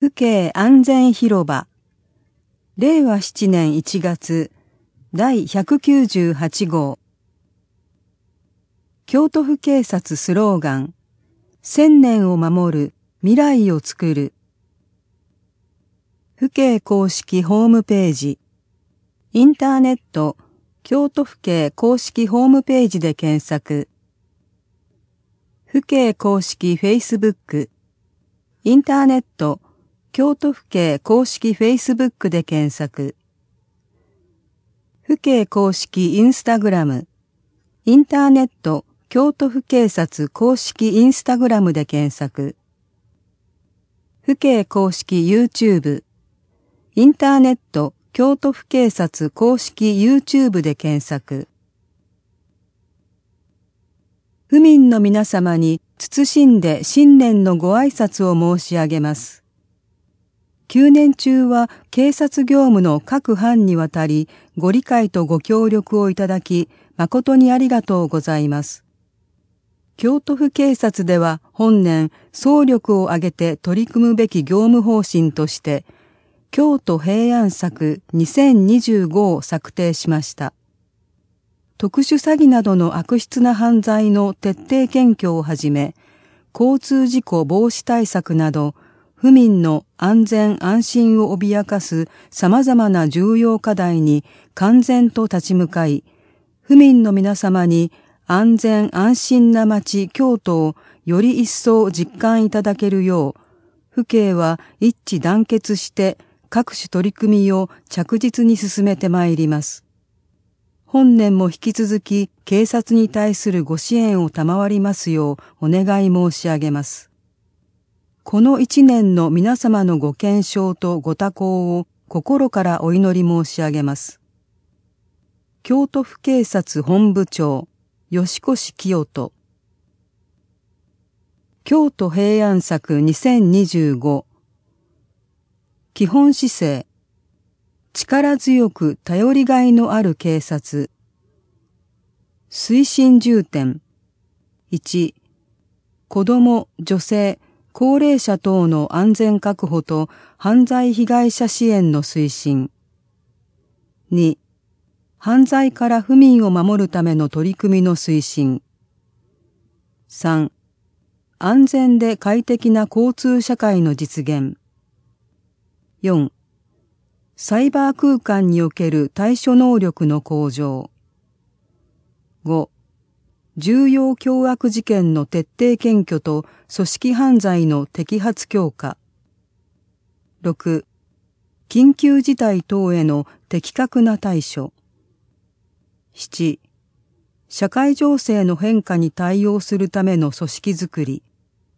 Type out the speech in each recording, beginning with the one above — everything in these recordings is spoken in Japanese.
府警安全広場令和7年1月第198号京都府警察スローガン1000年を守る未来をつくる府警公式ホームページインターネット京都府警公式ホームページで検索府警公式フェイスブックインターネット京都府警公式フェイスブックで検索府警公式インスタグラムインターネット京都府警察公式インスタグラムで検索府警公式 YouTube インターネット京都府警察公式 YouTube で検索府民の皆様に謹んで新年のご挨拶を申し上げます。9年中は警察業務の各班にわたりご理解とご協力をいただき誠にありがとうございます。京都府警察では本年総力を挙げて取り組むべき業務方針として京都平安策2025を策定しました。特殊詐欺などの悪質な犯罪の徹底検挙をはじめ、交通事故防止対策など、府民の安全安心を脅かす様々な重要課題に完全と立ち向かい、府民の皆様に安全安心な街京都をより一層実感いただけるよう、府警は一致団結して各種取り組みを着実に進めてまいります。本年も引き続き警察に対するご支援を賜りますようお願い申し上げます。この一年の皆様のご健勝とご多幸を心からお祈り申し上げます。京都府警察本部長、吉越清人。京都平安策2025。基本姿勢。力強く頼りがいのある警察。推進重点。1、子ども、女性、高齢者等の安全確保と犯罪被害者支援の推進。2、犯罪から府民を守るための取り組みの推進。3、安全で快適な交通社会の実現。4、サイバー空間における対処能力の向上。5、重要凶悪事件の徹底検挙と組織犯罪の摘発強化。6、緊急事態等への的確な対処。7、社会情勢の変化に対応するための組織づくり。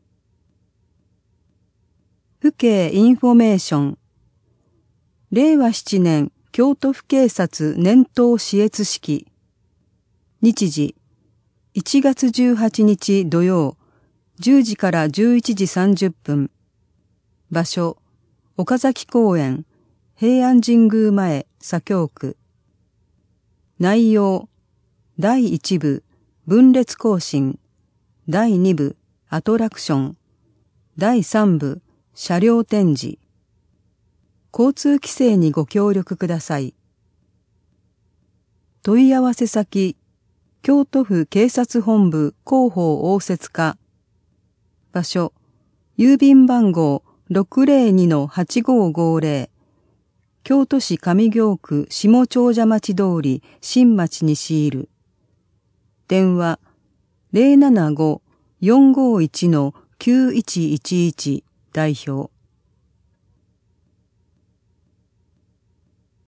府警インフォメーション。令和7年京都府警察年頭視閲式。日時、1月18日土曜、10時から11時30分。場所、岡崎公園、平安神宮前、左京区。内容、第1部、分裂行進。第2部、アトラクション。第3部、車両展示。交通規制にご協力ください。問い合わせ先、京都府警察本部広報応接課。場所、郵便番号 602-8550。京都市上京区下長者町通り新町西いる。電話、075-451-9111代表。